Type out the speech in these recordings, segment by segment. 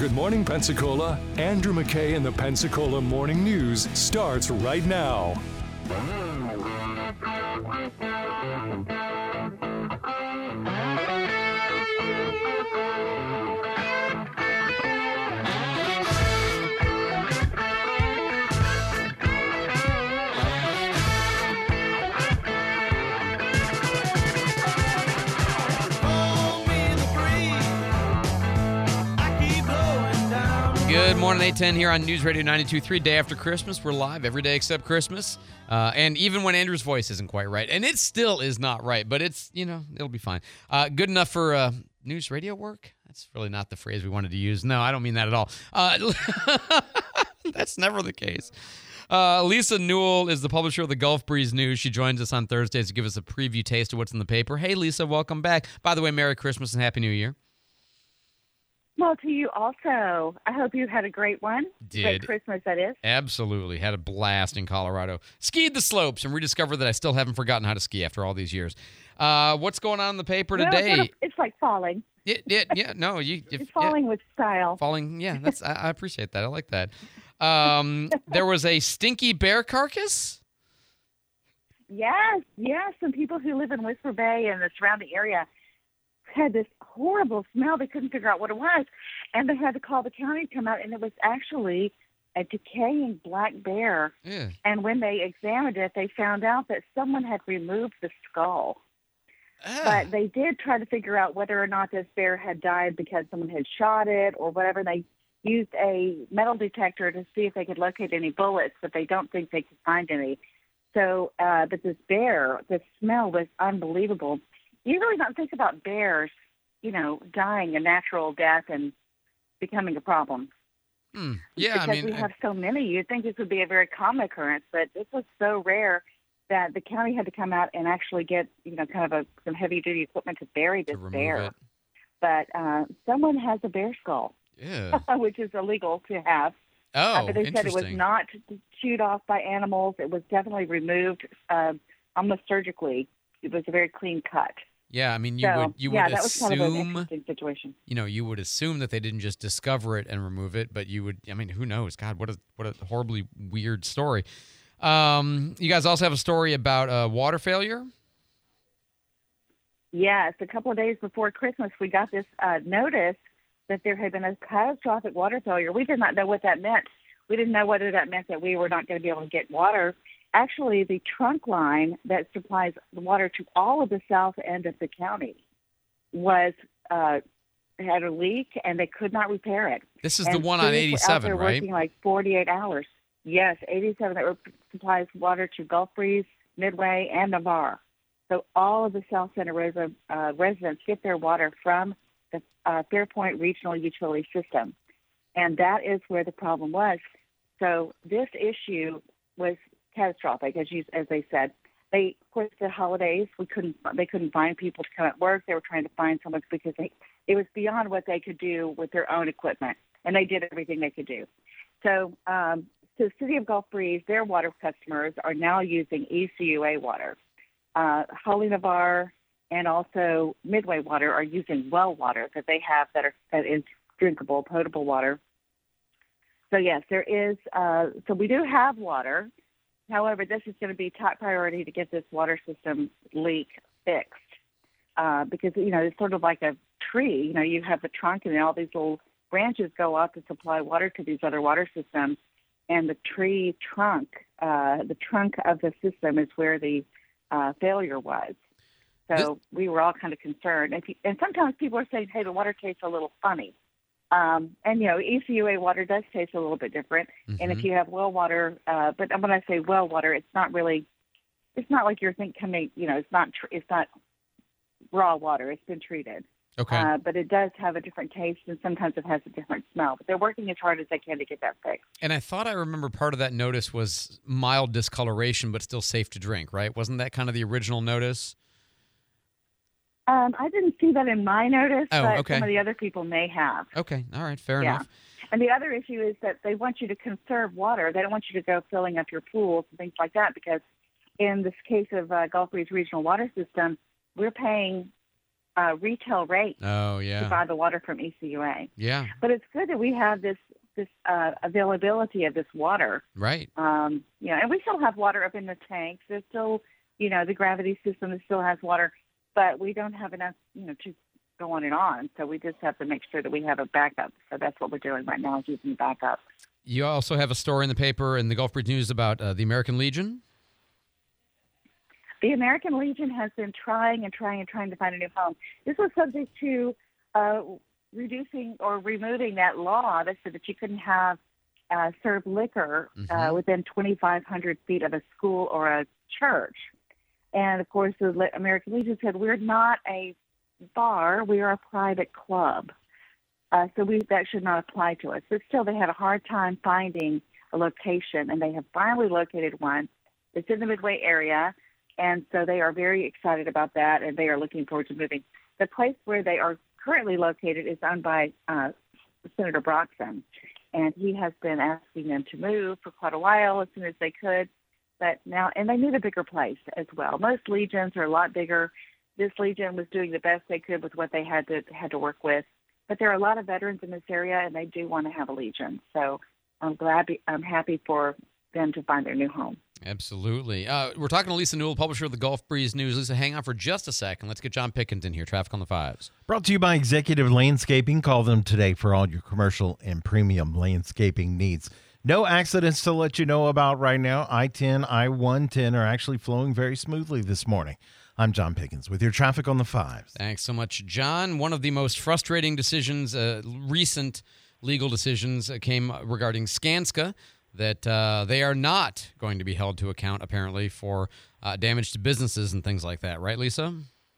Good morning, Pensacola. Andrew McKay and the Pensacola Morning News starts right now. Good morning, 810 here on News Radio 92.3, day after Christmas. We're live every day except Christmas. And even when Andrew's voice isn't quite right. And it still is not right, but it's, it'll be fine. Good enough for news radio work? That's really not the phrase we wanted to use. No, I don't mean that at all. That's never the case. Lisa Newell is the publisher of the Gulf Breeze News. She joins us on Thursdays to give us a preview taste of what's in the paper. Hey, Lisa, welcome back. By the way, Merry Christmas and Happy New Year. Well, to you also. I hope you had a great one. Great Christmas, that is. Absolutely. Had a blast in Colorado. Skied the slopes and rediscovered that I still haven't forgotten how to ski after all these years. What's going on in the paper today? Well, it's like falling. It's falling with style. Falling, yeah. I appreciate that. I like that. There was a stinky bear carcass? Yes. Some people who live in Whisper Bay and the surrounding area had this horrible smell. They couldn't figure out what it was, and they had to call the county to come out, and it was actually a decaying black bear. Yeah. And when they examined it, they found out that someone had removed the skull. But they did try to figure out whether or not this bear had died because someone had shot it or whatever. They used a metal detector to see if they could locate any bullets, but they don't think they could find any. So, but this bear, the smell was unbelievable. You really don't think about bears, dying a natural death and becoming a problem. Yeah, because we have so many. You'd think this would be a very common occurrence, but this was so rare that the county had to come out and actually get, kind of some heavy-duty equipment to bury this bear. But someone has a bear skull, which is illegal to have. Oh, but they said it was not chewed off by animals. It was definitely removed almost surgically. It was a very clean cut. Yeah, I mean, you would that assume, was kind of an interesting situation. You would assume that they didn't just discover it and remove it, but you would. I mean, who knows? God, what a horribly weird story. You guys also have a story about water failure. Yes, a couple of days before Christmas, we got this notice that there had been a catastrophic water failure. We did not know what that meant. We didn't know whether that meant that we were not going to be able to get water. Actually, the trunk line that supplies the water to all of the south end of the county had a leak, and they could not repair it. This is the one on 87, right? Working like 48 hours. Yes, 87 that supplies water to Gulf Breeze, Midway, and Navarre. So all of the South Center residents get their water from the Fairpoint Regional Utility System, and that is where the problem was. So this issue was catastrophic, as they said. Of course, the holidays, they couldn't find people to come at work. They were trying to find someone because it was beyond what they could do with their own equipment, and they did everything they could do. So the City of Gulf Breeze, their water customers are now using ECUA water. Holly Navarre and also Midway Water are using well water that they have that is drinkable, potable water. So yes, there is. So we do have water. However, this is going to be top priority to get this water system leak fixed because, it's sort of like a tree. You have the trunk and all these little branches go up to supply water to these other water systems. And the tree trunk, the trunk of the system is where the failure was. So we were all kind of concerned. And sometimes people are saying, hey, the water tastes a little funny. And, ECUA water does taste a little bit different. Mm-hmm. And if you have well water, but when I say well water, it's not like you're thinking, it's not raw water. It's been treated. Okay. But it does have a different taste, and sometimes it has a different smell. But they're working as hard as they can to get that fixed. And I thought I remember part of that notice was mild discoloration, but still safe to drink, right? Wasn't that kind of the original notice? I didn't see that in my notice, but okay. Some of the other people may have. Okay, all right, fair enough. And the other issue is that they want you to conserve water. They don't want you to go filling up your pools and things like that because in this case of Gulf Breeze Regional Water System, we're paying retail rate Oh, to yeah. buy the water from ECUA. Yeah, But it's good that we have this availability of this water. right. And we still have water up in the tanks. There's still, the gravity system that still has water, but we don't have enough, to go on and on. So we just have to make sure that we have a backup. So that's what we're doing right now, is using backup. You also have a story in the paper in the Gulf Breeze News about the American Legion. The American Legion has been trying to find a new home. This was subject to reducing or removing that law that said that you couldn't have serve liquor within 2,500 feet of a school or a church. And, of course, the American Legion said, we're not a bar, we are a private club. So that should not apply to us. But still, they had a hard time finding a location, and they have finally located one. It's in the Midway area, and so they are very excited about that, and they are looking forward to moving. The place where they are currently located is owned by Senator Broxson, and he has been asking them to move for quite a while as soon as they could. But now, and they need a bigger place as well. Most legions are a lot bigger. This legion was doing the best they could with what they had to work with. But there are a lot of veterans in this area, and they do want to have a legion. So I'm happy for them to find their new home. Absolutely. We're talking to Lisa Newell, publisher of the Gulf Breeze News. Lisa, hang on for just a second. Let's get John Pickens in here. Traffic on the Fives. Brought to you by Executive Landscaping. Call them today for all your commercial and premium landscaping needs. No accidents to let you know about right now. I-10, I-110 are actually flowing very smoothly this morning. I'm John Pickens with your traffic on the Fives. Thanks so much, John. One of the most frustrating decisions, recent legal decisions, came regarding Skanska, that they are not going to be held to account, apparently, for damage to businesses and things like that. Right, Lisa?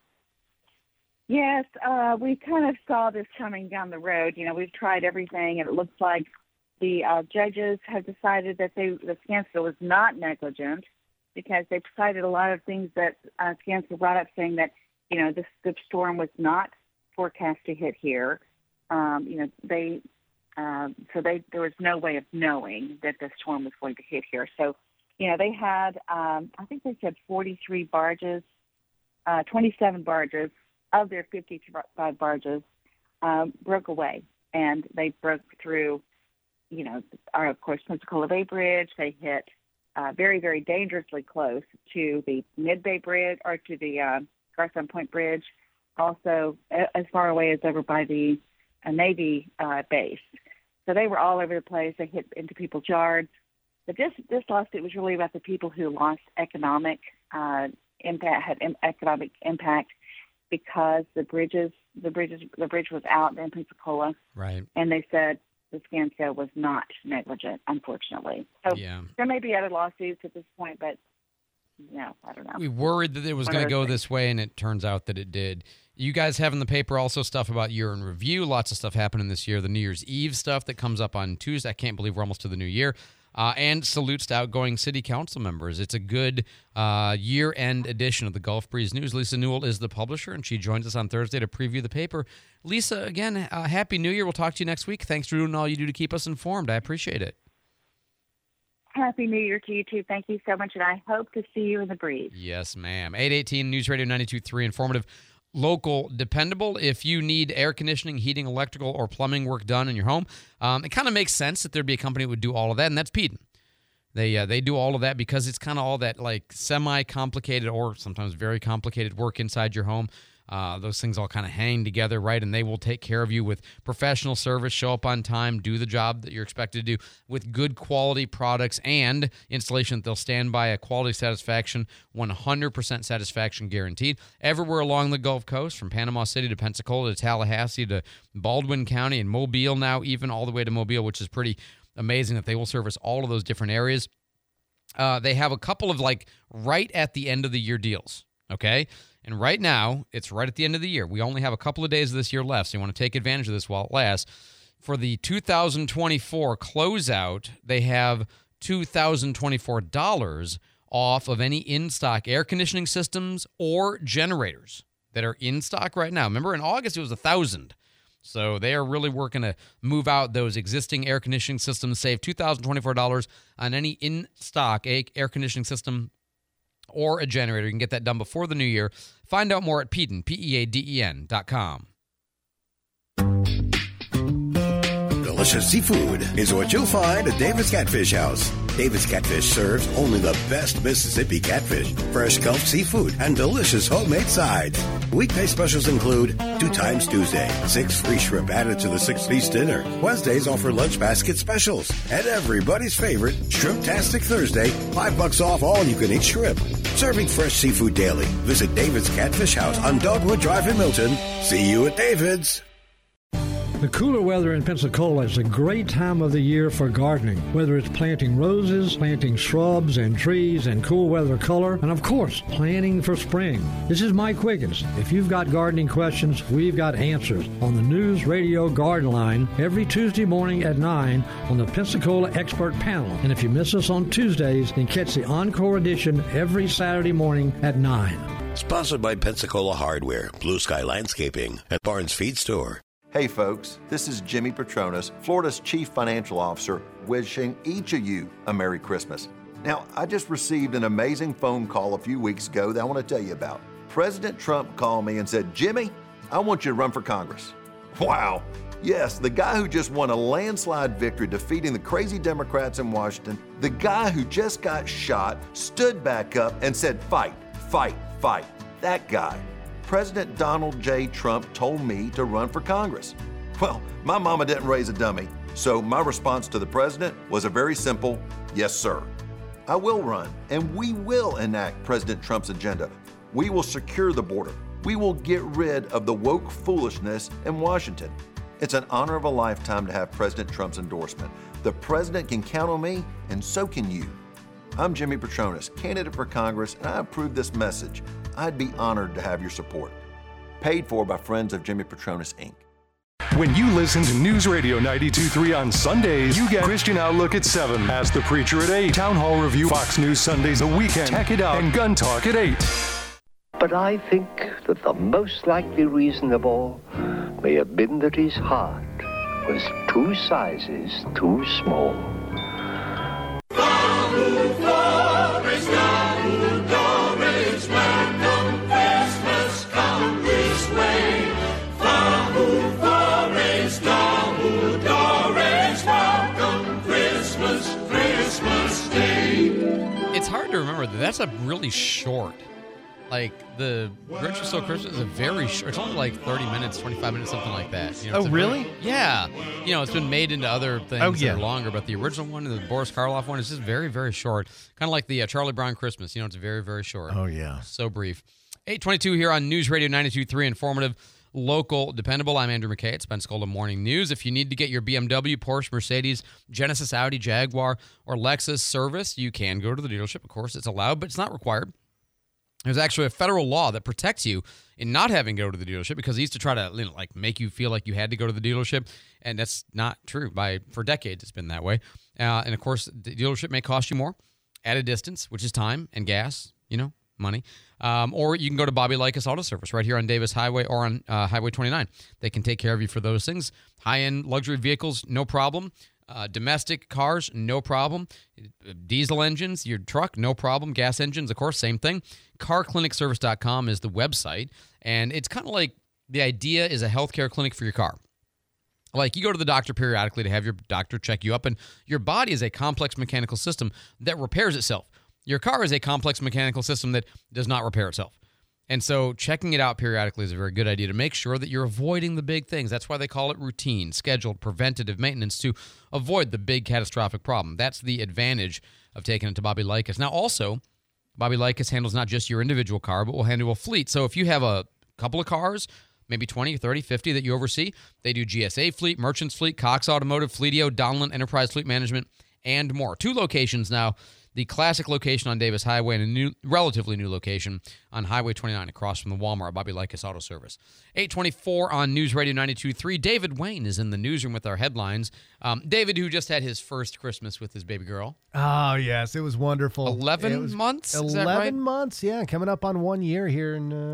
Yes, we kind of saw this coming down the road. We've tried everything, and it looks like the judges have decided that the Skanska was not negligent, because they've cited a lot of things that Skanska brought up, saying that, the storm was not forecast to hit here. There was no way of knowing that the storm was going to hit here. So, they had, I think they said 43 barges, 27 barges of their 55 barges broke away, and they broke through, of course, Pensacola Bay Bridge. They hit very, very dangerously close to the Mid-Bay Bridge, or to the Garcon Point Bridge, also as far away as over by the Navy base. So they were all over the place. They hit into people's yards. But this lawsuit was really about the people who lost economic impact because the bridge was out in Pensacola. Right. And they said the Skanska was not negligent, unfortunately. So there may be other lawsuits at this point, but I don't know. We worried that it was going to go this way, and it turns out that it did. You guys have in the paper also stuff about year in review. Lots of stuff happening this year. The New Year's Eve stuff that comes up on Tuesday. I can't believe we're almost to the new year. And salutes to outgoing city council members. It's a good year-end edition of the Gulf Breeze News. Lisa Newell is the publisher, and she joins us on Thursday to preview the paper. Lisa, again, Happy New Year. We'll talk to you next week. Thanks for doing all you do to keep us informed. I appreciate it. Happy New Year to you, too. Thank you so much, and I hope to see you in the breeze. Yes, ma'am. 818 News Radio 92.3, informative, local, dependable. If you need air conditioning, heating, electrical, or plumbing work done in your home, it kind of makes sense that there'd be a company that would do all of that, and that's Peden. They do all of that because it's kind of all that like semi-complicated or sometimes very complicated work inside your home. Those things all kind of hang together, right? And they will take care of you with professional service, show up on time, do the job that you're expected to do with good quality products and installation. They'll stand by a quality satisfaction, 100% satisfaction guaranteed. Everywhere along the Gulf Coast, from Panama City to Pensacola to Tallahassee to Baldwin County and Mobile now, even all the way to Mobile, which is pretty amazing that they will service all of those different areas. They have a couple of like right at the end of the year deals, okay? And right now, it's right at the end of the year. We only have a couple of days of this year left, so you want to take advantage of this while it lasts. For the 2024 closeout, they have $2,024 off of any in-stock air conditioning systems or generators that are in stock right now. Remember, in August, it was $1,000. So they are really working to move out those existing air conditioning systems, save $2,024 on any in-stock air conditioning system or a generator. You can get that done before the new year. Find out more at Peden, Peaden.com. Delicious seafood is what you'll find at David's Catfish House. David's Catfish serves only the best Mississippi catfish, fresh sculpted seafood, and delicious homemade sides. Weekday specials include 2 times Tuesday, 6 free shrimp added to the 6-piece dinner. Wednesdays offer lunch basket specials. And everybody's favorite, Shrimptastic Thursday, $5 off all you can eat shrimp. Serving fresh seafood daily. Visit David's Catfish House on Dogwood Drive in Milton. See you at David's. The cooler weather in Pensacola is a great time of the year for gardening, whether it's planting roses, planting shrubs and trees and cool weather color, and of course, planning for spring. This is Mike Wiggins. If you've got gardening questions, we've got answers on the News Radio Garden Line every Tuesday morning at 9 on the Pensacola Expert Panel. And if you miss us on Tuesdays, then catch the Encore edition every Saturday morning at 9. Sponsored by Pensacola Hardware, Blue Sky Landscaping, and Barnes Feed Store. Hey folks, this is Jimmy Petronas, Florida's Chief Financial Officer, wishing each of you a Merry Christmas. Now, I just received an amazing phone call a few weeks ago that I want to tell you about. President Trump called me and said, Jimmy, I want you to run for Congress. Wow. Yes, the guy who just won a landslide victory defeating the crazy Democrats in Washington, the guy who just got shot, stood back up and said, fight, fight, fight. That guy. President Donald J. Trump told me to run for Congress. Well, my mama didn't raise a dummy, so my response to the president was a very simple, yes, sir. I will run, and we will enact President Trump's agenda. We will secure the border. We will get rid of the woke foolishness in Washington. It's an honor of a lifetime to have President Trump's endorsement. The president can count on me, and so can you. I'm Jimmy Petronas, candidate for Congress, and I approve this message. I'd be honored to have your support. Paid for by Friends of Jimmy Petronas, Inc. When you listen to News Radio 92.3 on Sundays, you get Christian Outlook at 7, Ask the Preacher at 8, Town Hall Review, Fox News Sundays, The Weekend, Check It Out, and Gun Talk at 8. But I think that the most likely reason of all may have been that his heart was 2 sizes too small. It's hard to remember that that's a really short. Like, the Grinch Who Stole Christmas is a very short. It's only like 30 minutes, 25 minutes, something like that. You know, Oh, really? Yeah. You know, it's been made into other things Oh, yeah. that are longer, but the original one, the Boris Karloff one, is just very, very short. Kind of like the Charlie Brown Christmas. You know, it's very, very short. Oh, yeah. So brief. 8:22 here on News Radio 92.3, informative, local, dependable. I'm Andrew McKay. It's Pensacola Morning News. If you need to get your BMW, Porsche, Mercedes, Genesis, Audi, Jaguar, or Lexus service, you can go to the dealership. Of course, it's allowed, but it's not required. There's actually a federal law that protects you in not having to go to the dealership, because he used to try to, you know, like, make you feel like you had to go to the dealership, and that's not true. For decades, it's been that way. And of course, the dealership may cost you more at a distance, which is time and gas, you know, money. Or you can go to Bobby Likas Auto Service right here on Davis Highway or on Highway 29. They can take care of you for those things. High-end luxury vehicles, no problem. Domestic cars, no problem. Diesel engines, your truck, no problem. Gas engines, of course, same thing. CarClinicService.com is the website, and it's kind of like the idea is a healthcare clinic for your car. Like, you go to the doctor periodically to have your doctor check you up, and your body is a complex mechanical system that repairs itself. Your car is a complex mechanical system that does not repair itself. And so checking it out periodically is a very good idea to make sure that you're avoiding the big things. That's why they call it routine, scheduled, preventative maintenance, to avoid the big catastrophic problem. That's the advantage of taking it to Bobby Likas. Now, also, Bobby Likas handles not just your individual car, but will handle a fleet. So if you have a couple of cars, maybe 20, 30, 50 that you oversee, they do GSA Fleet, Merchants Fleet, Cox Automotive, Fleetio, Donlin Enterprise Fleet Management, and more. 2 locations now. The classic location on Davis Highway and a relatively new location on Highway 29 across from the Walmart, Bobby Likas Auto Service. 8:24 on News Radio 92.3. David Wayne is in the newsroom with our headlines. David, who just had his first Christmas with his baby girl. Oh, yes. It was wonderful. 11 months? 11 is that right? months, yeah. Coming up on 1 year here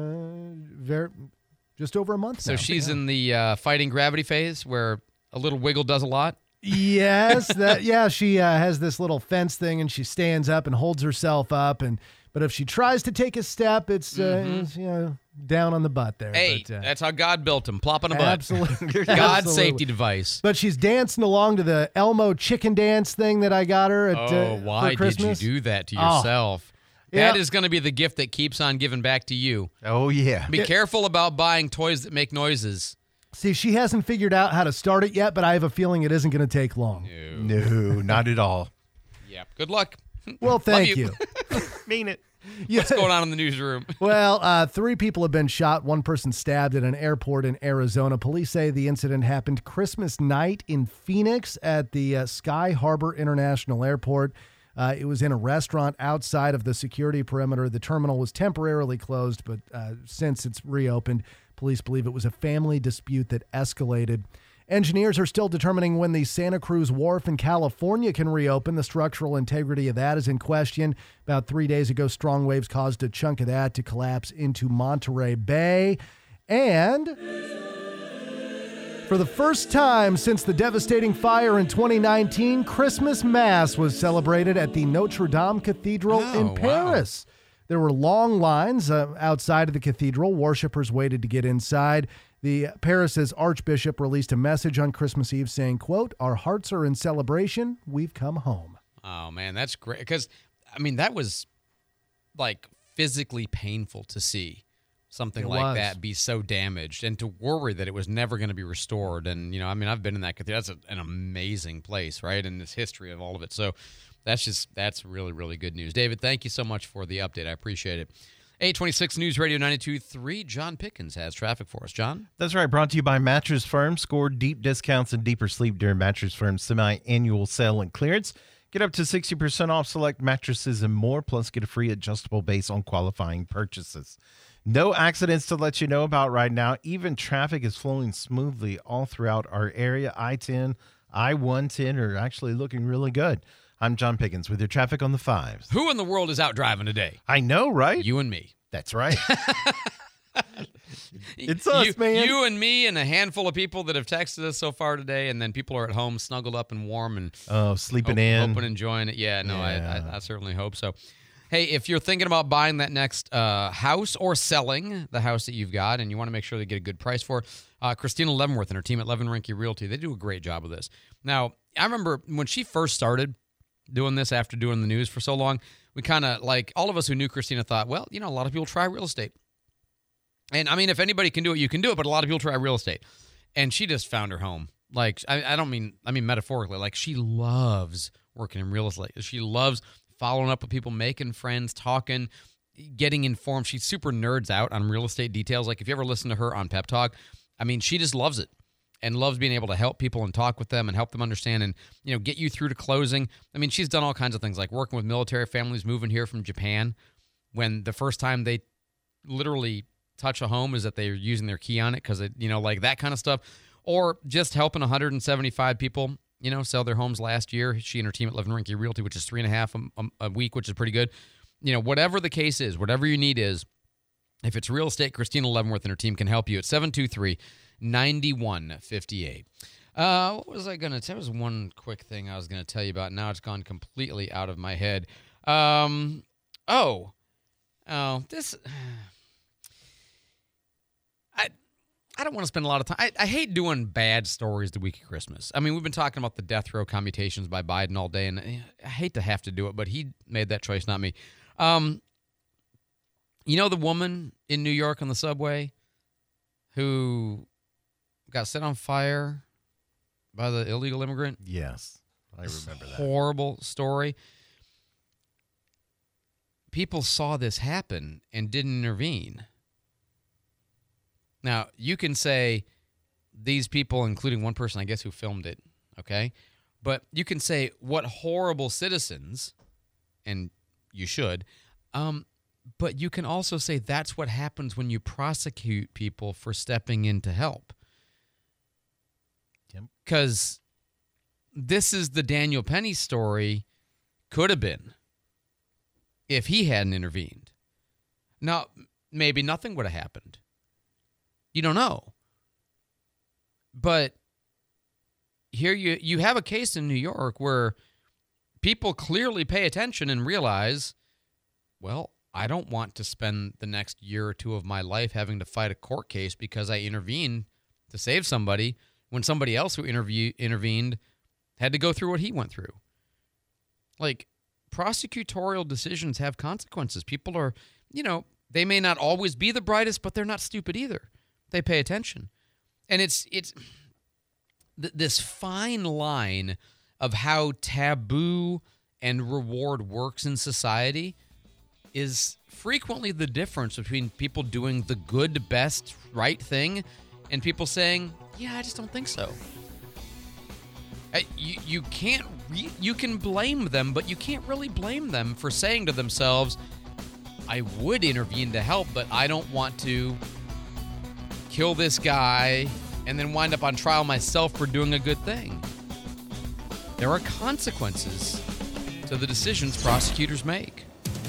in just over a month So now. she's in the fighting gravity phase where a little wiggle does a lot? Yes, she has this little fence thing, and she stands up and holds herself up, But if she tries to take a step, it's down on the butt there. Hey, but, that's how God built him. Plop on a butt. Absolutely. God's Absolutely. safety device. But she's dancing along to the Elmo chicken dance thing that I got her at why for Christmas. did you do that to yourself? Yeah. That is going to be the gift that keeps on giving back to you. Oh, yeah. Be careful about buying toys that make noises. See, she hasn't figured out how to start it yet, but I have a feeling it isn't going to take long. No, not at all. Yeah. Good luck. Well, thank you. Mean it. What's going on in the newsroom? Well, 3 people have been shot. 1 person stabbed at an airport in Arizona. Police say the incident happened Christmas night in Phoenix at the Sky Harbor International Airport. It was in a restaurant outside of the security perimeter. The terminal was temporarily closed, but since it's reopened, police believe it was a family dispute that escalated. Engineers are still determining when the Santa Cruz Wharf in California can reopen. The structural integrity of that is in question. About 3 days ago, strong waves caused a chunk of that to collapse into Monterey Bay. And for the first time since the devastating fire in 2019, Christmas Mass was celebrated at the Notre Dame Cathedral in Paris. Wow. There were long lines outside of the cathedral. Worshippers waited to get inside. The Paris's Archbishop released a message on Christmas Eve saying, quote, "Our hearts are in celebration. We've come home." Oh, man, that's great. Because, I mean, that was, like, physically painful to see something like that be so damaged and to worry that it was never going to be restored. And, you know, I mean, I've been in that cathedral. That's an amazing place, right, and this history of all of it. So that's really, really good news. David, thank you so much for the update. I appreciate it. 826 News Radio 92.3. John Pickens has traffic for us. John? That's right. Brought to you by Mattress Firm. Score deep discounts and deeper sleep during Mattress Firm's semi-annual sale and clearance. Get up to 60% off select mattresses and more, plus get a free adjustable base on qualifying purchases. No accidents to let you know about right now. Even traffic is flowing smoothly all throughout our area. I-10, I-110 are actually looking really good. I'm John Pickens with your traffic on the 5s. Who in the world is out driving today? I know, right? You and me. That's right. It's us, man. You and me and a handful of people that have texted us so far today, and then people are at home snuggled up and warm and sleeping in. Hoping, enjoying it. Yeah, no, yeah. I certainly hope so. Hey, if you're thinking about buying that next house or selling the house that you've got and you want to make sure to get a good price for it, Christina Leavenworth and her team at Levin Rinke Realty, they do a great job of this. Now, I remember when she first started doing this after doing the news for so long, we kind of, like, all of us who knew Christina thought, well, you know, a lot of people try real estate. And, I mean, if anybody can do it, you can do it, but a lot of people try real estate. And she just found her home. Like, I mean metaphorically. Like, she loves working in real estate. She loves following up with people, making friends, talking, getting informed. She super nerds out on real estate details. Like, if you ever listen to her on Pep Talk, I mean, she just loves it and loves being able to help people and talk with them and help them understand and, you know, get you through to closing. I mean, she's done all kinds of things, like working with military families moving here from Japan when the first time they literally touch a home is that they're using their key on it because, you know, like that kind of stuff. Or just helping 175 people, you know, sell their homes last year. She and her team at Levin Rinke Realty, which is 3.5 a week, which is pretty good. You know, whatever the case is, whatever your need is, if it's real estate, Christina Leavenworth and her team can help you at 723-9158. What was I going to tell? There was one quick thing I was going to tell you about. Now it's gone completely out of my head. This... I don't want to spend a lot of time. I hate doing bad stories the week of Christmas. I mean, we've been talking about the death row commutations by Biden all day, and I hate to have to do it, but he made that choice, not me. You know the woman in New York on the subway who got set on fire by the illegal immigrant? Yes, I remember that. Horrible story. People saw this happen and didn't intervene. Now, you can say these people, including one person, I guess, who filmed it, okay? But you can say what horrible citizens, and you should, but you can also say that's what happens when you prosecute people for stepping in to help. Because this is the Daniel Penny story, could have been, if he hadn't intervened. Now, maybe nothing would have happened. You don't know. But here you have a case in New York where people clearly pay attention and realize, well, I don't want to spend the next year or two of my life having to fight a court case because I intervened to save somebody when somebody else who intervened had to go through what he went through. Like, prosecutorial decisions have consequences. People are, they may not always be the brightest, but they're not stupid either. They pay attention. And it's this fine line of how taboo and reward works in society is frequently the difference between people doing the good, best, right thing and people saying, yeah, I just don't think so. You can blame them, but you can't really blame them for saying to themselves, I would intervene to help, but I don't want to kill this guy and then wind up on trial myself for doing a good thing. There are consequences to the decisions prosecutors make.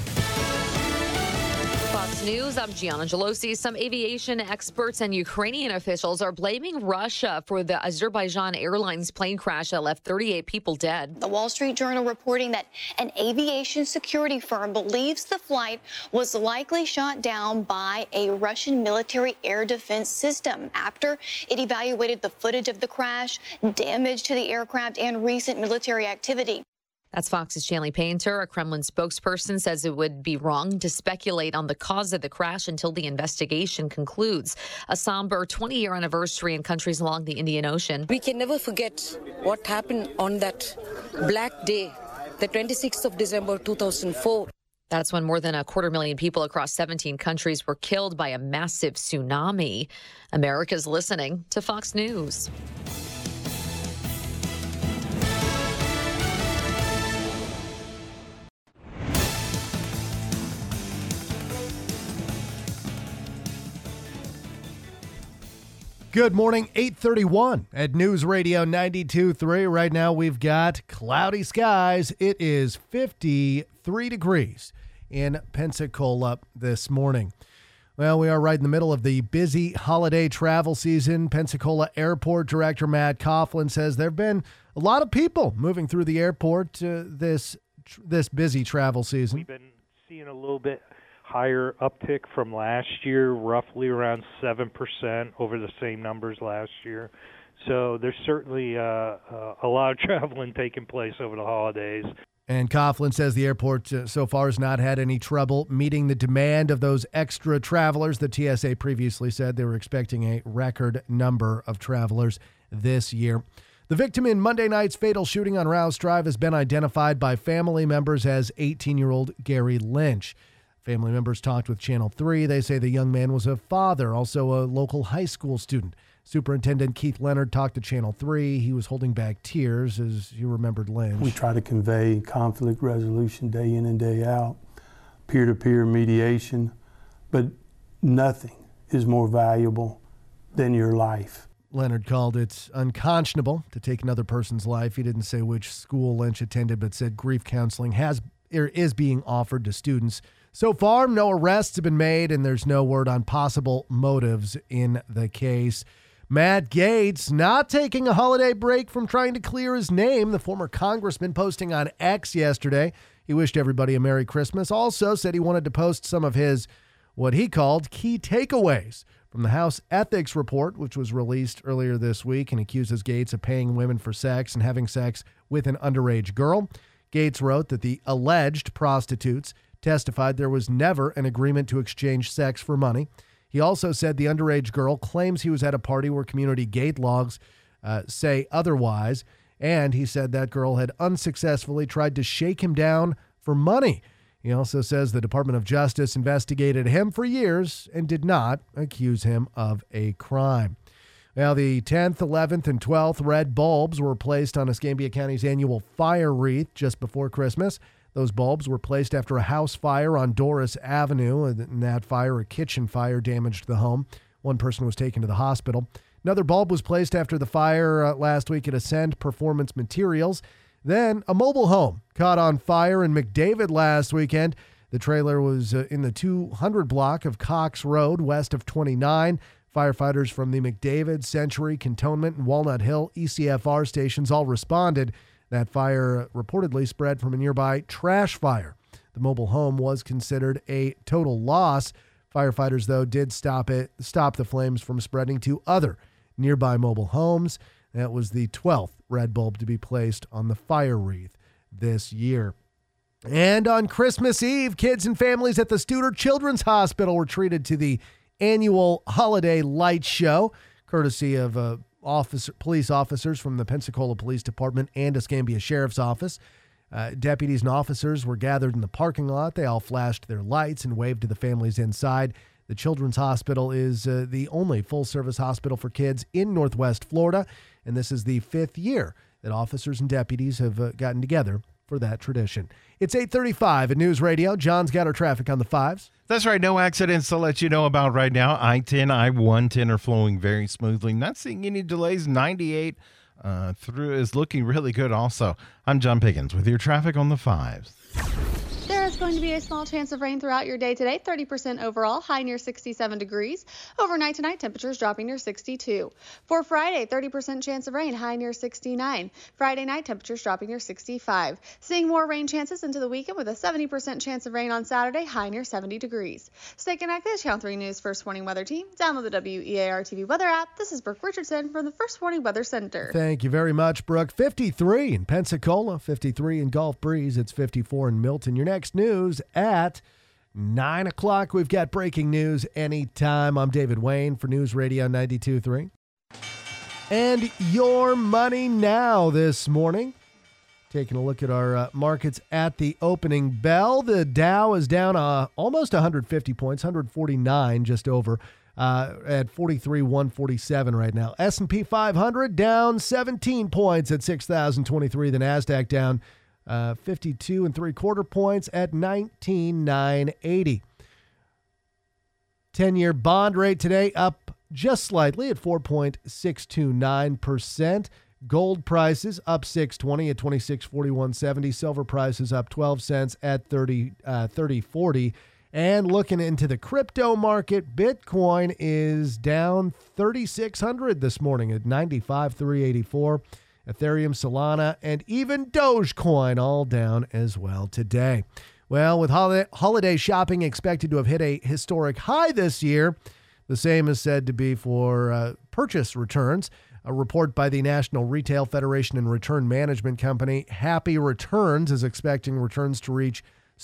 Fox News, I'm Gianna Gelosi. Some aviation experts and Ukrainian officials are blaming Russia for the Azerbaijan Airlines plane crash that left 38 people dead. The Wall Street Journal reporting that an aviation security firm believes the flight was likely shot down by a Russian military air defense system after it evaluated the footage of the crash, damage to the aircraft, and recent military activity. That's Fox's Shanley Painter. A Kremlin spokesperson says it would be wrong to speculate on the cause of the crash until the investigation concludes. A somber 20-year anniversary in countries along the Indian Ocean. We can never forget what happened on that black day, the 26th of December 2004. That's when more than 250,000 people across 17 countries were killed by a massive tsunami. America's listening to Fox News. Good morning, 8:31 at News Radio 92.3. Right now we've got cloudy skies. It is 53 degrees in Pensacola this morning. Well, we are right in the middle of the busy holiday travel season. Pensacola Airport Director Matt Coughlin says there have been a lot of people moving through the airport this busy travel season. We've been seeing a little bit higher uptick from last year, roughly around 7% over the same numbers last year. So there's certainly a lot of traveling taking place over the holidays. And Coughlin says the airport so far has not had any trouble meeting the demand of those extra travelers. The TSA previously said they were expecting a record number of travelers this year. The victim in Monday night's fatal shooting on Rouse Drive has been identified by family members as 18-year-old Gary Lynch. Family members talked with Channel 3. They say the young man was a father, also a local high school student. Superintendent Keith Leonard talked to Channel 3. He was holding back tears as he remembered Lynch. We try to convey conflict resolution day in and day out, peer-to-peer mediation, but nothing is more valuable than your life. Leonard called it unconscionable to take another person's life. He didn't say which school Lynch attended, but said grief counseling is being offered to students. So far, no arrests have been made, and there's no word on possible motives in the case. Matt Gaetz not taking a holiday break from trying to clear his name. The former congressman posting on X yesterday. He wished everybody a Merry Christmas. Also said he wanted to post some of his, what he called, key takeaways from the House Ethics Report, which was released earlier this week, and accuses Gaetz of paying women for sex and having sex with an underage girl. Gaetz wrote that the alleged prostitutes testified there was never an agreement to exchange sex for money. He also said the underage girl claims he was at a party where community gate logs say otherwise, and he said that girl had unsuccessfully tried to shake him down for money. He also says the Department of Justice investigated him for years and did not accuse him of a crime. Well, the 10th, 11th, and 12th red bulbs were placed on Escambia County's annual fire wreath just before Christmas. Those bulbs were placed after a house fire on Doris Avenue. In that fire, a kitchen fire damaged the home. One person was taken to the hospital. Another bulb was placed after the fire last week at Ascend Performance Materials. Then a mobile home caught on fire in McDavid last weekend. The trailer was in the 200 block of Cox Road, west of 29. Firefighters from the McDavid, Century, Cantonment, and Walnut Hill ECFR stations all responded. That fire reportedly spread from a nearby trash fire. The mobile home was considered a total loss. Firefighters, though, did stop the flames from spreading to other nearby mobile homes. That was the 12th red bulb to be placed on the fire wreath this year. And on Christmas Eve, kids and families at the Studer Children's Hospital were treated to the annual holiday light show, courtesy of police officers from the Pensacola Police Department and Escambia Sheriff's Office. Deputies and officers were gathered in the parking lot. They all flashed their lights and waved to the families inside. The Children's Hospital is the only full-service hospital for kids in Northwest Florida, and this is the 5th year that officers and deputies have gotten together for that tradition. It's 8:35 at News Radio. John's got our traffic on the 5s. That's right. No accidents to let you know about right now. I-10, I-110 are flowing very smoothly. Not seeing any delays. 98 through is looking really good also. I'm John Pickens with your traffic on the 5s. There is going to be a small chance of rain throughout your day today, 30% overall, high near 67 degrees. Overnight tonight, temperatures dropping near 62. For Friday, 30% chance of rain, high near 69. Friday night, temperatures dropping near 65. Seeing more rain chances into the weekend with a 70% chance of rain on Saturday, high near 70 degrees. Stay connected. Channel 3 News First Warning Weather Team. Download the WEAR TV weather app. This is Brooke Richardson from the First Warning Weather Center. Thank you very much, Brooke. 53 in Pensacola, 53 in Gulf Breeze. It's 54 in Milton. Your next news at 9 o'clock. We've got breaking news anytime. I'm David Wayne for News Radio 92.3. And your money now this morning. Taking a look at our markets at the opening bell. The Dow is down almost 150 points, 149 just over, at 43,147 right now. S&P 500 down 17 points at 6,023. The NASDAQ down 52 3/4 points at 19,980. 10-year bond rate today up just slightly at 4.629%. Gold prices up $6.20 at $26.4170. Silver prices up 12 cents at $30.40. And looking into the crypto market, Bitcoin is down 3,600 this morning at 95,384. Ethereum, Solana, and even Dogecoin all down as well today. Well, with holiday shopping expected to have hit a historic high this year, the same is said to be for purchase returns. A report by the National Retail Federation and Return Management Company, Happy Returns, is expecting returns to reach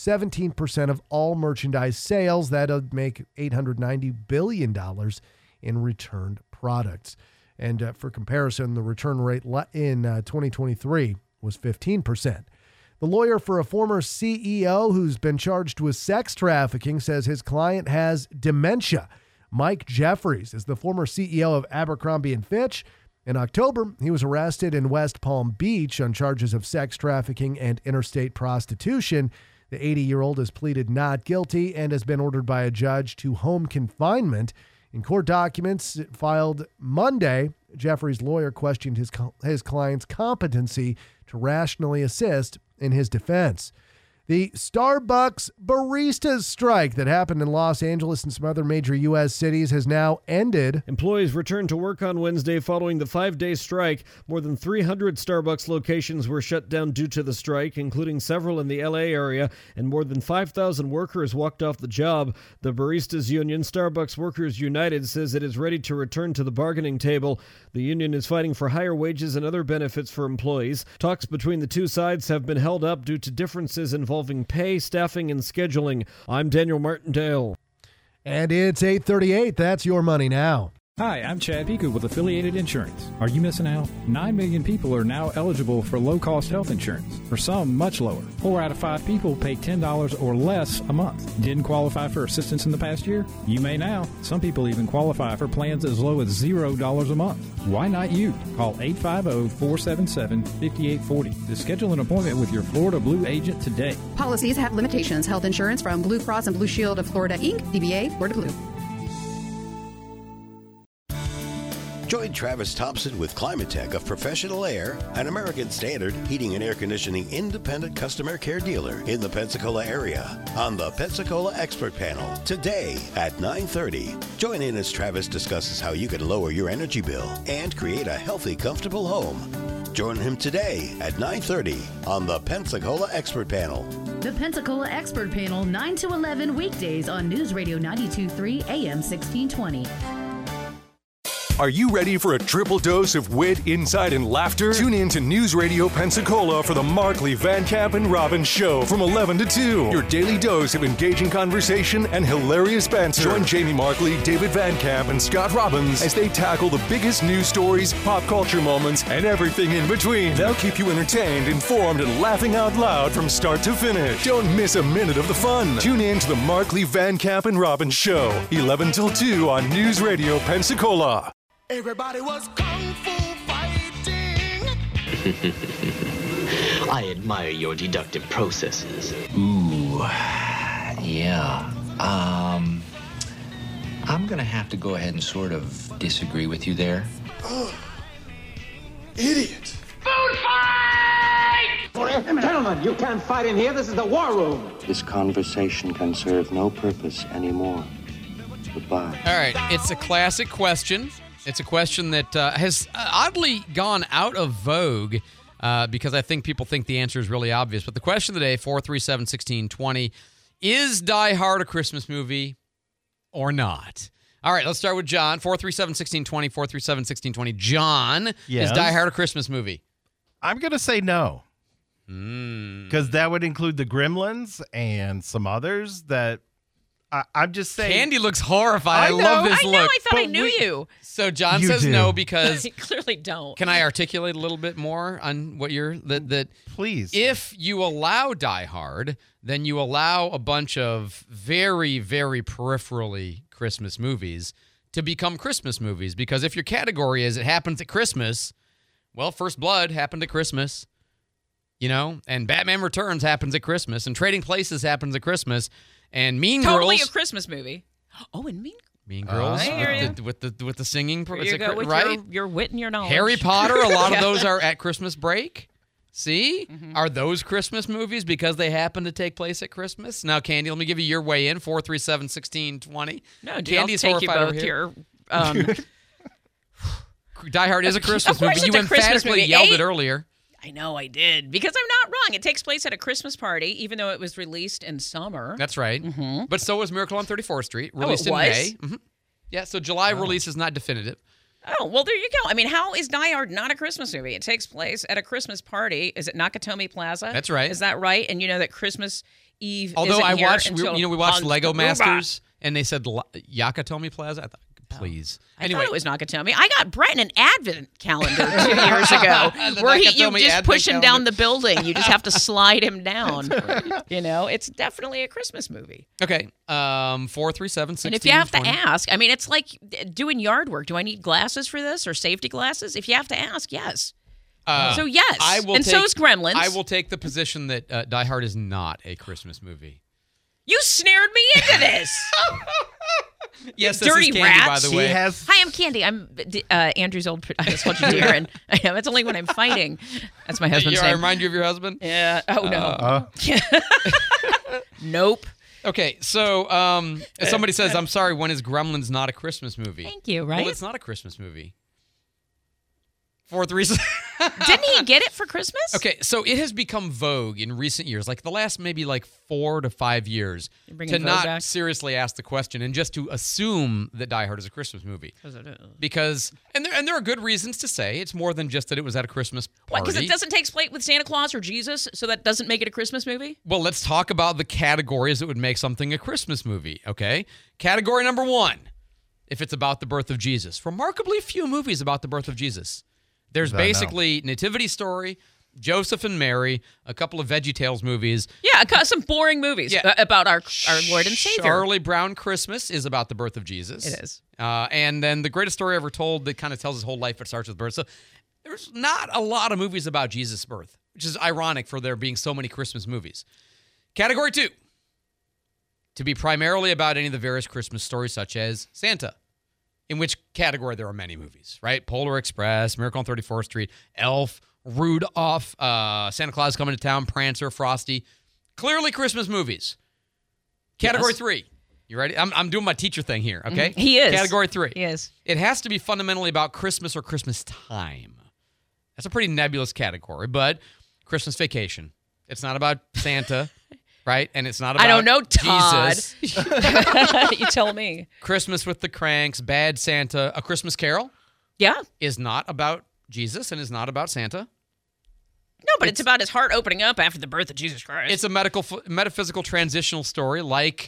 17% of all merchandise sales. That would make $890 billion in returned products. And for comparison, the return rate in 2023 was 15%. The lawyer for a former CEO who's been charged with sex trafficking says his client has dementia. Mike Jeffries is the former CEO of Abercrombie & Fitch. In October, he was arrested in West Palm Beach on charges of sex trafficking and interstate prostitution. The 80-year-old has pleaded not guilty and has been ordered by a judge to home confinement. In court documents filed Monday, Jeffrey's lawyer questioned his client's competency to rationally assist in his defense. The Starbucks baristas strike that happened in Los Angeles and some other major U.S. cities has now ended. Employees returned to work on Wednesday following the 5-day strike. More than 300 Starbucks locations were shut down due to the strike, including several in the L.A. area, and more than 5,000 workers walked off the job. The baristas union, Starbucks Workers United, says it is ready to return to the bargaining table. The union is fighting for higher wages and other benefits for employees. Talks between the two sides have been held up due to differences involving pay, staffing, and scheduling. I'm Daniel Martindale. And it's 8:38. That's your money now. Hi, I'm Chad Piku with Affiliated Insurance. Are you missing out? 9 million people are now eligible for low-cost health insurance. For some, much lower. 4 out of 5 people pay $10 or less a month. Didn't qualify for assistance in the past year? You may now. Some people even qualify for plans as low as $0 a month. Why not you? Call 850-477-5840 to schedule an appointment with your Florida Blue agent today. Policies have limitations. Health insurance from Blue Cross and Blue Shield of Florida, Inc., DBA, Florida Blue. Join Travis Thompson with Climatech of Professional Air, an American Standard heating and air conditioning independent customer care dealer in the Pensacola area, on the Pensacola Expert Panel today at 9:30. Join in as Travis discusses how you can lower your energy bill and create a healthy, comfortable home. Join him today at 9:30 on the Pensacola Expert Panel. The Pensacola Expert Panel, 9 to 11 weekdays on News Radio 92.3 AM 1620. Are you ready for a triple dose of wit, insight, and laughter? Tune in to News Radio Pensacola for the Markley, Van Camp, and Robbins Show from 11 to 2. Your daily dose of engaging conversation and hilarious banter. Join Jamie Markley, David Van Camp, and Scott Robbins as they tackle the biggest news stories, pop culture moments, and everything in between. They'll keep you entertained, informed, and laughing out loud from start to finish. Don't miss a minute of the fun. Tune in to the Markley, Van Camp, and Robbins Show, 11 till 2 on News Radio Pensacola. Everybody was kung fu fighting. I admire your deductive processes. Ooh, yeah. I'm gonna have to go ahead and sort of disagree with you there. Oh, idiot. Food fight! Gentlemen, you can't fight in here. This is the war room. This conversation can serve no purpose anymore. Goodbye. All right, it's a classic question. It's a question that has oddly gone out of vogue because I think people think the answer is really obvious. But the question of the day, 437-1620, is Die Hard a Christmas movie or not? All right, let's start with John. 437-1620, 437-1620. John, Yes? is Die Hard a Christmas movie? I'm going to say no. Because that would include the Gremlins and some others that I'm just saying. Candy looks horrified. I love this look. I thought I knew you. So John You says do. no because... I clearly don't. Can I articulate a little bit more on what you're... that Please. If you allow Die Hard, then you allow a bunch of very, very peripherally Christmas movies to become Christmas movies. Because if your category is it happens at Christmas, well, First Blood happened at Christmas, you know, and Batman Returns happens at Christmas, and Trading Places happens at Christmas, and Mean Totally Girls... a Christmas movie. Oh, and Mean Girls I hear you. with the singing, Here is you it go with right? your wit and your knowledge. Harry Potter, a lot Yeah. of those are at Christmas break. See? Are those Christmas movies because they happen to take place at Christmas? Now, Candy, let me give you your way in, 437-1620. No, dude, Candy's I'll take you horrified over both here. here. Die Hard is a Christmas Of course movie. it's You a Christmas emphatically movie. yelled Hey, it earlier. I know I did, because I'm not wrong. It takes place at a Christmas party, even though it was released in summer. That's right. But so was Miracle on 34th Street, released it in was? May. Yeah, so July release is not definitive. Oh, well, there you go. I mean, how is Die Hard not a Christmas movie? It takes place at a Christmas party. Is it Nakatomi Plaza? That's right. Is that right? And you know that Christmas Eve Although isn't I here watched, until we watched on Lego Aruba. Masters, and they said Yakatomi Plaza. I thought, please. I Anyway, thought it was Nakatomi. I got Brett an advent calendar 2 years ago The where you Nakatomi just advent push him calendar. down the building. You just have to slide him down. You know, it's definitely a Christmas movie. okay, 437-1620. And if you have to ask, I mean, it's like doing yard work. Do I need glasses for this or safety glasses? If you have to ask, yes. So yes, I will and take, so is Gremlins. I will take the position that Die Hard is not a Christmas movie. You snared me into this. Yes, You this dirty is Candy, by rats. the way. Hi, I'm Candy. I'm Andrew's old. I just called you Darren. I am. It's only when I'm fighting. That's my husband's I name. remind you of your husband? Yeah. Oh no. Nope. Okay, so somebody says, I'm sorry, when is Gremlins not a Christmas movie? Thank you, right? Well, it's not a Christmas movie. 437. Didn't he get it for Christmas? Okay, so it has become vogue in recent years, like the last maybe like 4 to 5 years, You're bringing to Vogue not back? seriously ask the question and just to assume that Die Hard is a Christmas movie. Because, and there are good reasons to say it's more than just that it was at a Christmas Why? party. Because it doesn't take place with Santa Claus or Jesus, so that doesn't make it a Christmas movie? Well, let's talk about the categories that would make something a Christmas movie, okay? Category number 1, if it's about the birth of Jesus. Remarkably few movies about the birth of Jesus. There's I know. basically Nativity Story, Joseph and Mary, a couple of VeggieTales movies. Yeah, some boring movies about our Lord and Savior. Charlie Brown Christmas is about the birth of Jesus. It is. And then The Greatest Story Ever Told that kind of tells his whole life. It starts with birth. So there's not a lot of movies about Jesus' birth, which is ironic for there being so many Christmas movies. Category 2, to be primarily about any of the various Christmas stories, such as Santa, in which category there are many movies, right? Polar Express, Miracle on 34th Street, Elf, Rudolph, Santa Claus Coming to Town, Prancer, Frosty. Clearly Christmas movies. Category 3. You ready? I'm doing my teacher thing here, okay? Mhm. He is. Category 3. He is. It has to be fundamentally about Christmas or Christmas time. That's a pretty nebulous category, but Christmas Vacation. It's not about Santa. right? And it's not about I don't know, Todd. Jesus. You tell me. Christmas with the Cranks, Bad Santa, A Christmas Carol. Yeah. Is not about Jesus and is not about Santa. No, but it's about his heart opening up after the birth of Jesus Christ. It's a metaphysical transitional story like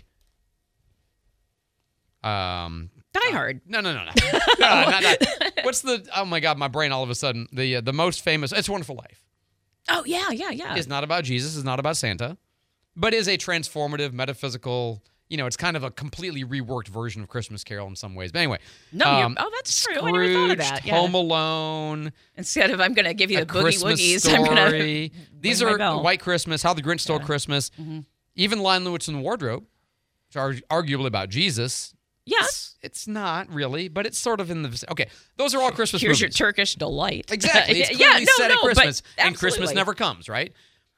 Die Hard. No. Not. What's the, oh my God, my brain all of a sudden, the most famous, It's a Wonderful Life. Oh, yeah. Is not about Jesus, is not about Santa, but is a transformative, metaphysical, it's kind of a completely reworked version of Christmas Carol in some ways. But anyway. No, that's true. I never thought of that. Yeah. Home Alone. Instead of I'm going to give you the Boogie Christmas Woogies, Story. I'm going to These are White Christmas, How the Grinch Stole Christmas, even Lion, the Witch, and the Wardrobe, which are arguably about Jesus. Yes. It's not really, but it's sort of in the... Okay, those are all Christmas Here's movies. your Turkish delight. Exactly. It's clearly set at Christmas, but and Christmas absolutely. never comes, right?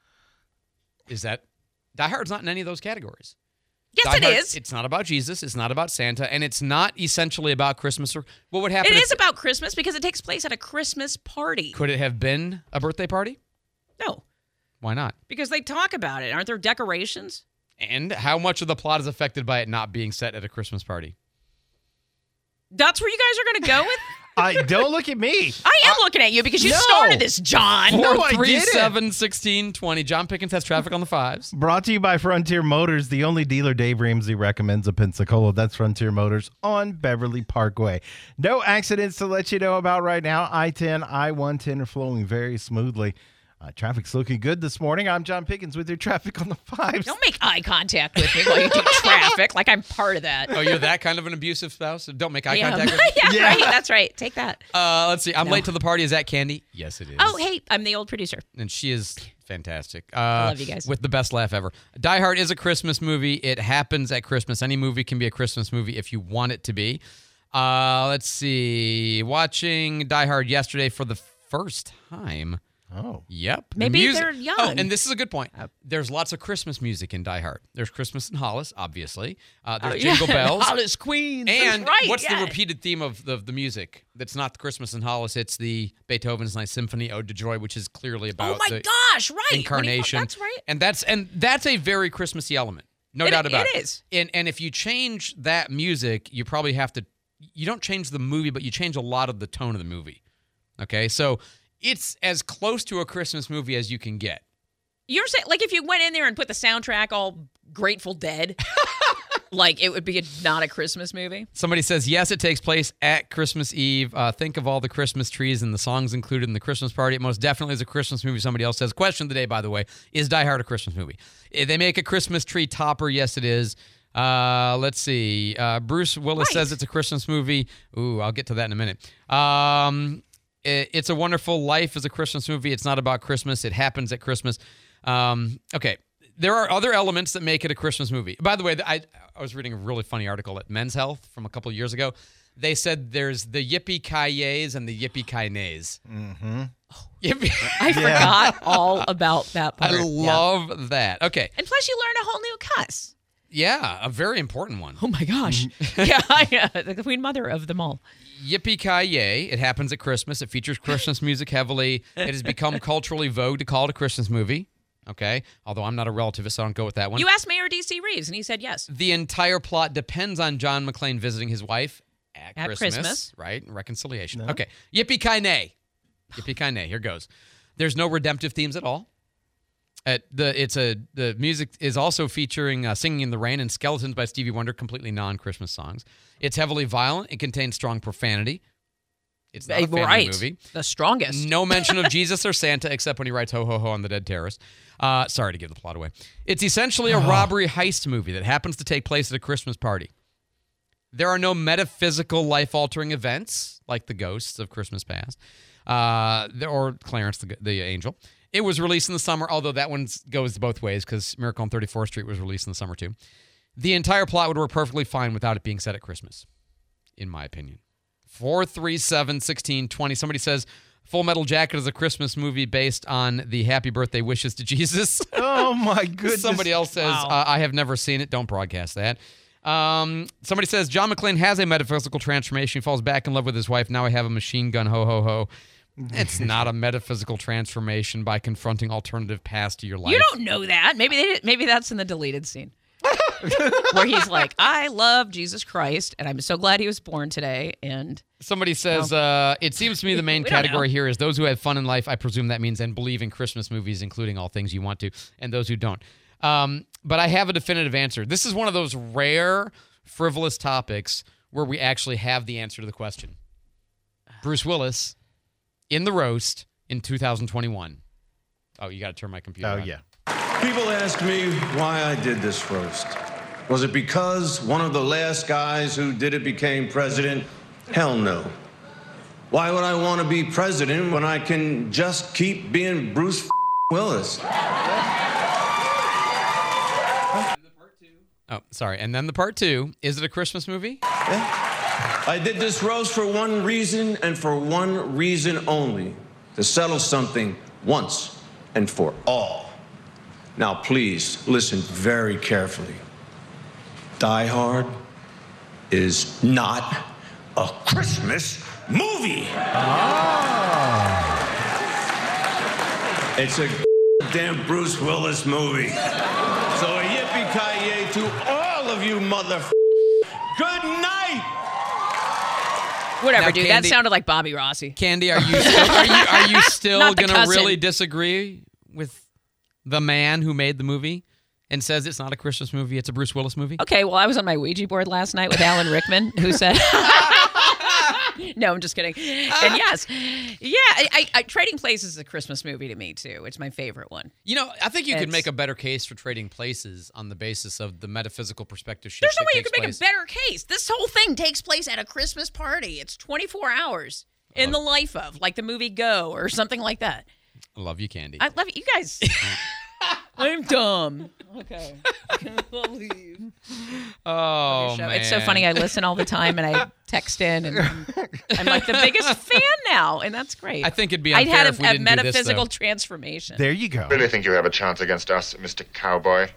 Is that... Die Hard's not in any of those categories. Yes, it is. It's not about Jesus, it's not about Santa, and it's not essentially about Christmas or what would happen It if... is about Christmas because it takes place at a Christmas party. Could it have been a birthday party? No. Why not? Because they talk about it. Aren't there decorations? And how much of the plot is affected by it not being set at a Christmas party? That's where you guys are going to go with? Don't look at me. I am looking at you because you started this, John. 437-1620. John Pickens has traffic on the fives. Brought to you by Frontier Motors, the only dealer Dave Ramsey recommends in Pensacola. That's Frontier Motors on Beverly Parkway. No accidents to let you know about right now. I-10, I-110 are flowing very smoothly. Traffic's looking good this morning. I'm John Pickens with your traffic on the fives. Don't make eye contact with me while you do traffic like I'm part of that. Oh, you're that kind of an abusive spouse? Don't make eye contact with me? Yeah, right. That's right. Take that. Let's see. I'm late to the party. Is that Candy? Yes, it is. Oh, hey, I'm the old producer. And she is fantastic. I love you guys. With the best laugh ever. Die Hard is a Christmas movie. It happens at Christmas. Any movie can be a Christmas movie if you want it to be. Let's see. Watching Die Hard yesterday for the first time. Oh. Yep. Maybe they're young. Oh, and this is a good point. There's lots of Christmas music in Die Hard. There's Christmas in Hollis, obviously. There's Jingle Bells. Hollis Queen. And right, what's the repeated theme of the music? That's not the Christmas in Hollis. It's the Beethoven's Ninth Symphony, Ode to Joy, which is clearly about the gosh, right. incarnation. That's right. And that's a very Christmassy element. No doubt about it. It is. And if you change that music, you probably have to... You don't change the movie, but you change a lot of the tone of the movie. Okay? So... It's as close to a Christmas movie as you can get. You're saying, like, if you went in there and put the soundtrack all Grateful Dead, like, it would be not a Christmas movie? Somebody says, yes, it takes place at Christmas Eve. Think of all the Christmas trees and the songs included in the Christmas party. It most definitely is a Christmas movie. Somebody else says, question of the day, by the way, is Die Hard a Christmas movie? If they make a Christmas tree topper, yes, it is. Let's see. Bruce Willis says it's a Christmas movie. Ooh, I'll get to that in a minute. It's a Wonderful Life is a Christmas movie. It's not about Christmas. It happens at Christmas. Okay. There are other elements that make it a Christmas movie. By the way, I was reading a really funny article at Men's Health from a couple of years ago. They said there's the yippee-ki-yays and the yippee-ki-nays. Mm-hmm. I forgot all about that part. I love that. Okay. And plus, you learn a whole new cuss. Yeah, a very important one. Oh, my gosh. yeah, the queen mother of them all. Yippee-ki-yay. It happens at Christmas. It features Christmas music heavily. It has become culturally vogue to call it a Christmas movie. Okay? Although I'm not a relativist, so I don't go with that one. You asked Mayor D.C. Reeves, and he said yes. The entire plot depends on John McClane visiting his wife at Christmas. Right? Reconciliation. No. Okay. Yippee-ki-nay. Yippee-ki-nay. Here goes. There's no redemptive themes at all. The music is also featuring Singing in the Rain and Skeletons by Stevie Wonder, completely non-Christmas songs. It's heavily violent. It contains strong profanity. It's not a family movie. The strongest. No mention of Jesus or Santa except when he writes ho, ho, ho on the dead terrorist. Sorry to give the plot away. It's essentially a robbery heist movie that happens to take place at a Christmas party. There are no metaphysical life-altering events like the ghosts of Christmas past or Clarence the angel. It was released in the summer, although that one goes both ways because Miracle on 34th Street was released in the summer too. The entire plot would work perfectly fine without it being set at Christmas, in my opinion. 437-1620. Somebody says Full Metal Jacket is a Christmas movie based on the happy birthday wishes to Jesus. Oh, my goodness. Somebody else says, I have never seen it. Don't broadcast that. Somebody says, John McClane has a metaphysical transformation. He falls back in love with his wife. Now I have a machine gun. Ho, ho, ho. It's not a metaphysical transformation by confronting alternative paths to your life. You don't know that. Maybe that's in the deleted scene. Where he's like, I love Jesus Christ, and I'm so glad he was born today. And somebody says, it seems to me the main category here is those who have fun in life. I presume that means and believe in Christmas movies, including all things you want to, and those who don't. But I have a definitive answer. This is one of those rare, frivolous topics where we actually have the answer to the question. Bruce Willis in the roast in 2021. Oh, you got to turn my computer on. Yeah. People ask me why I did this roast. Was it because one of the last guys who did it became president? Hell no. Why would I want to be president when I can just keep being Bruce Willis? Oh, sorry. And then the part 2. Is it a Christmas movie? Yeah. I did this roast for one reason and for one reason only. To settle something once and for all. Now, please listen very carefully. Die Hard is not a Christmas movie. It's a damn Bruce Willis movie. So a yippee-ki-yay to all of you Good night! Whatever, Now, dude. Candy, that sounded like Bobby Rossi. Candy, are you still Not the going to cousin. really disagree with the man who made the movie and says it's not a Christmas movie, it's a Bruce Willis movie? Okay, well, I was on my Ouija board last night with Alan Rickman, who said... No, I'm just kidding. And yes, I Trading Places is a Christmas movie to me, too. It's my favorite one. You know, I think you could make a better case for Trading Places on the basis of the metaphysical perspective shift. There's no that way you takes could make place. a better case. This whole thing takes place at a Christmas party. It's 24 hours in the life of, like the movie Go or something like that. I love you, Candy. I love it. You guys... I'm dumb. Okay. I can't believe. Oh, man. It's so funny. I listen all the time, and I text in, and I'm like the biggest fan now, and that's great. I think it'd be I unfair had if we didn't do this, metaphysical though. transformation. There you go. Really think you have a chance against us, Mr. Cowboy?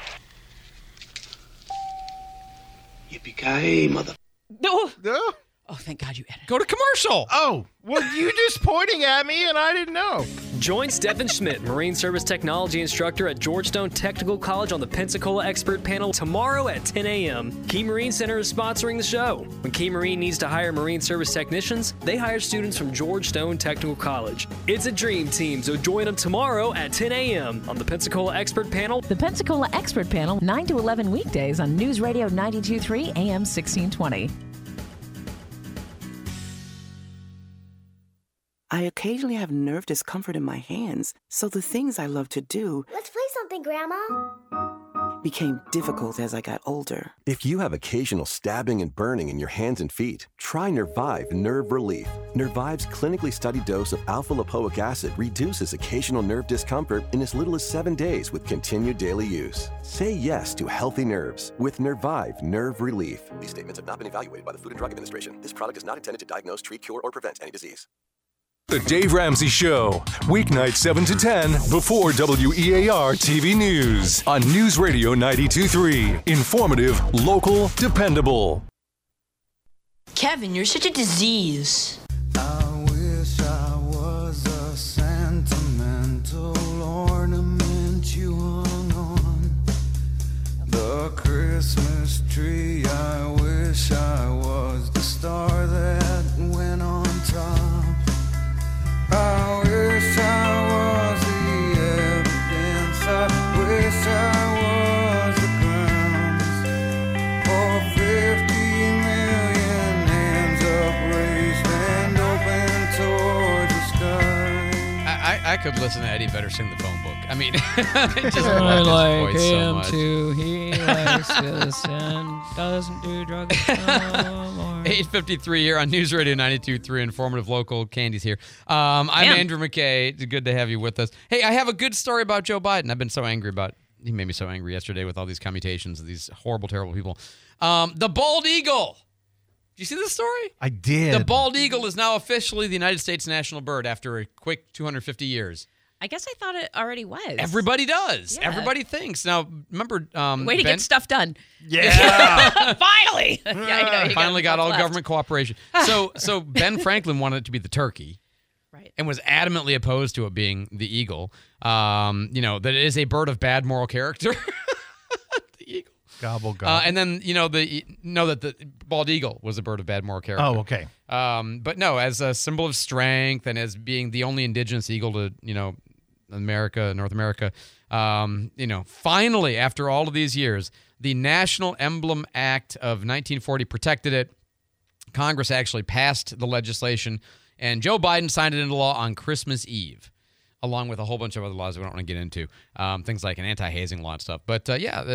Yippee-ki-yay, mother... No. Oh, thank God you edited. Go to commercial. Oh, well, you just pointing at me and I didn't know. Join Stephen Schmidt, Marine Service Technology Instructor at Georgetown Technical College on the Pensacola Expert Panel tomorrow at 10 a.m. Key Marine Center is sponsoring the show. When Key Marine needs to hire Marine Service technicians, they hire students from Georgetown Technical College. It's a dream team, so join them tomorrow at 10 a.m. on the Pensacola Expert Panel. The Pensacola Expert Panel, 9 to 11 weekdays on News Radio 92.3 AM 1620. I occasionally have nerve discomfort in my hands, so the things I love to do Let's play something, Grandma. became difficult as I got older. If you have occasional stabbing and burning in your hands and feet, try Nervive Nerve Relief. Nervive's clinically studied dose of alpha-lipoic acid reduces occasional nerve discomfort in as little as 7 days with continued daily use. Say yes to healthy nerves with Nervive Nerve Relief. These statements have not been evaluated by the Food and Drug Administration. This product is not intended to diagnose, treat, cure, or prevent any disease. The Dave Ramsey Show, weeknight 7 to 10 before WEAR TV News on News Radio 92.3. Informative, local, dependable. Kevin, you're such a disease. I wish I was a sentimental ornament you hung on the Christmas tree. I wish I was the star that went on top. I wish I was the evidence. I wish I was the grounds for 50 million hands upraised and open towards the sky. I could listen to Eddie Vedder sing the phone book. I mean, just I love like his voice so him much. too. He likes this and doesn't do drugs no more. 8:53 here on News Radio 92.3, informative local. Candy's here. I'm Andrew McKay. It's good to have you with us. Hey, I have a good story about Joe Biden. I've been so angry about. He made me so angry yesterday with all these commutations of these horrible, terrible people. The bald eagle. Did you see this story? I did. The bald eagle is now officially the United States national bird after a quick 250 years. I guess I thought it already was. Everybody does. Yeah. Everybody thinks. Now, remember... Way to get stuff done. Yeah. Finally. Yeah, Finally got all government cooperation. So Ben Franklin wanted it to be the turkey. Right. And was adamantly opposed to it being the eagle. That it is a bird of bad moral character. The eagle. Gobble, gobble. And then, that the bald eagle was a bird of bad moral character. Oh, okay. But no, as a symbol of strength and as being the only indigenous eagle to, North America, finally, after all of these years, the National Emblem Act of 1940 protected it. Congress actually passed the legislation, and Joe Biden signed it into law on Christmas Eve, along with a whole bunch of other laws we don't want to get into, things like an anti-hazing law and stuff. But,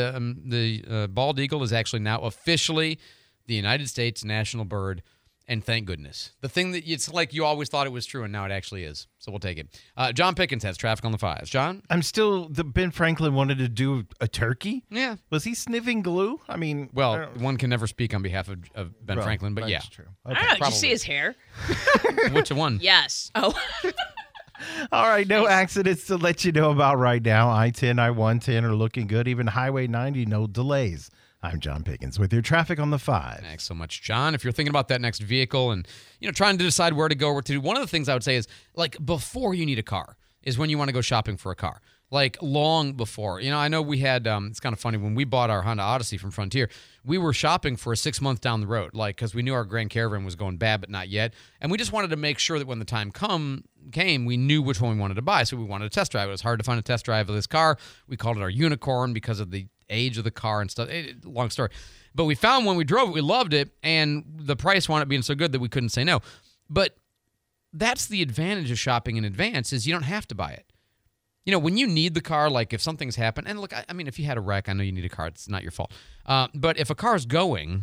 the bald eagle is actually now officially the United States national bird, and thank goodness. The thing that it's like you always thought it was true, and now it actually is. So we'll take it. John Pickens has traffic on the 5s. John? Ben Franklin wanted to do a turkey? Yeah. Was he sniffing glue? I mean... Well, one can never speak on behalf of Ben Franklin, but yeah. That's true. I don't know. Did you see his hair? Which one? Yes. Oh. All right, no accidents to let you know about right now. I-10, I-110 are looking good. Even Highway 90, no delays. I'm John Pickens with your traffic on the 5. Thanks so much, John. If you're thinking about that next vehicle and trying to decide where to go, what to do, one of the things I would say is, like, before you need a car is when you want to go shopping for a car. Like, long before. I know we had, it's kind of funny, when we bought our Honda Odyssey from Frontier, we were shopping for a 6 month down the road, because we knew our Grand Caravan was going bad, but not yet. And we just wanted to make sure that when the time came, we knew which one we wanted to buy. So we wanted to test drive. It was hard to find a test drive of this car. We called it our unicorn because of the age of the car and stuff. Long story. But we found when we drove it, we loved it, and the price wound up being so good that we couldn't say no. But that's the advantage of shopping in advance, is you don't have to buy it. When you need the car, like if something's happened, and look, I mean, if you had a wreck, I know you need a car. It's not your fault. But if a car's going,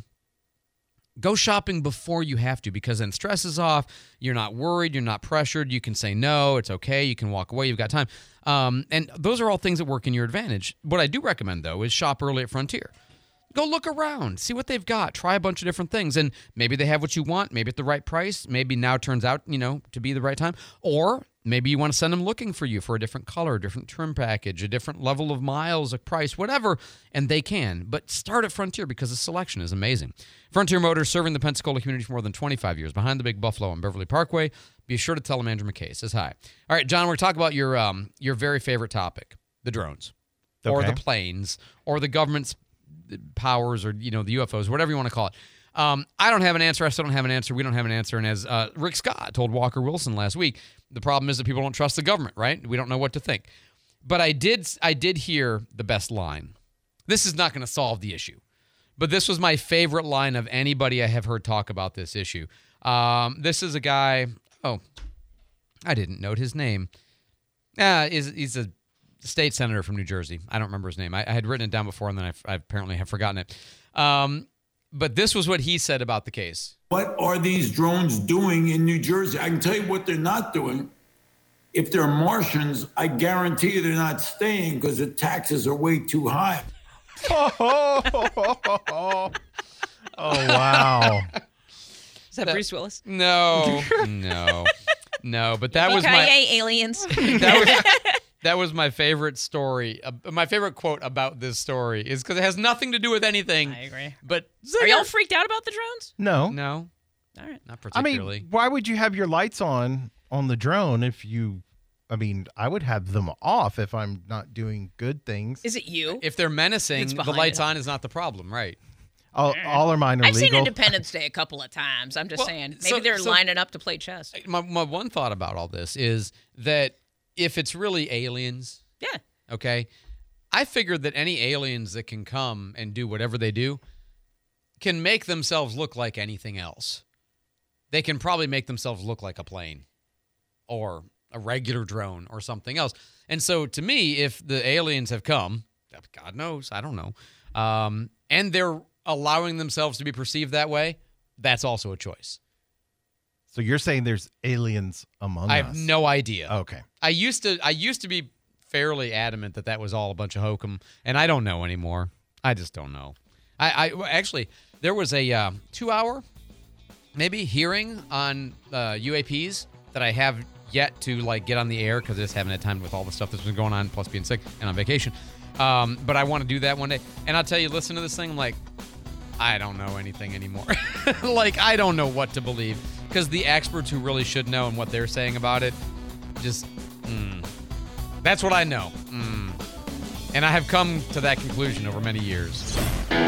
go shopping before you have to, because then stress is off. You're not worried. You're not pressured. You can say no. It's okay. You can walk away. You've got time. And those are all things that work in your advantage. What I do recommend, though, is shop early at Frontier. Go look around. See what they've got. Try a bunch of different things. And maybe they have what you want. Maybe at the right price. Maybe now turns out, to be the right time. Or maybe you want to send them looking for you for a different color, a different trim package, a different level of miles, a price, whatever, and they can. But start at Frontier because the selection is amazing. Frontier Motors, serving the Pensacola community for more than 25 years, behind the Big Buffalo on Beverly Parkway. Be sure to tell them Andrew McKay says hi. All right, John, we're talking about your very favorite topic, the drones, or the planes, or the government's powers, or the UFOs, whatever you want to call it. I don't have an answer. I still don't have an answer. We don't have an answer. And as Rick Scott told Walker Wilson last week, the problem is that people don't trust the government, right? We don't know what to think. But I did hear the best line. This is not going to solve the issue, but this was my favorite line of anybody I have heard talk about this issue. This is a guy. Oh, I didn't note his name. He's a state senator from New Jersey. I don't remember his name. I had written it down before, and then I apparently have forgotten it. But this was what he said about the case. What are these drones doing in New Jersey? I can tell you what they're not doing. If they're Martians, I guarantee you they're not staying because the taxes are way too high. Oh, wow. Is that Bruce Willis? No. But that was my aliens. That was my favorite story. My favorite quote about this story is because it has nothing to do with anything. I agree. But are y'all freaked out about the drones? No. All right. Not I particularly. mean, why would you have your lights on the drone if you... I mean, I would have them off if I'm not doing good things. Is it you? If they're menacing, the lights on is not the problem, right? All of mine are I've legal. seen Independence Day a couple of times. I'm just saying. Maybe they're lining up to play chess. My one thought about all this is that if it's really aliens, okay, I figured that any aliens that can come and do whatever they do can make themselves look like anything else. They can probably make themselves look like a plane or a regular drone or something else. And so to me, if the aliens have come, God knows, I don't know, and they're allowing themselves to be perceived that way, that's also a choice. So you're saying there's aliens among us? I have no idea. Okay. I used to be fairly adamant that was all a bunch of hokum, and I don't know anymore. I just don't know. I actually, there was a 2-hour maybe hearing on UAPs that I have yet to get on the air because I just haven't had time with all the stuff that's been going on, plus being sick and on vacation. But I want to do that one day. And I'll tell you, listen to this thing, I'm like, I don't know anything anymore. I don't know what to believe. because the experts who really should know and what they're saying about it, just, that's what I know. And I have come to that conclusion over many years.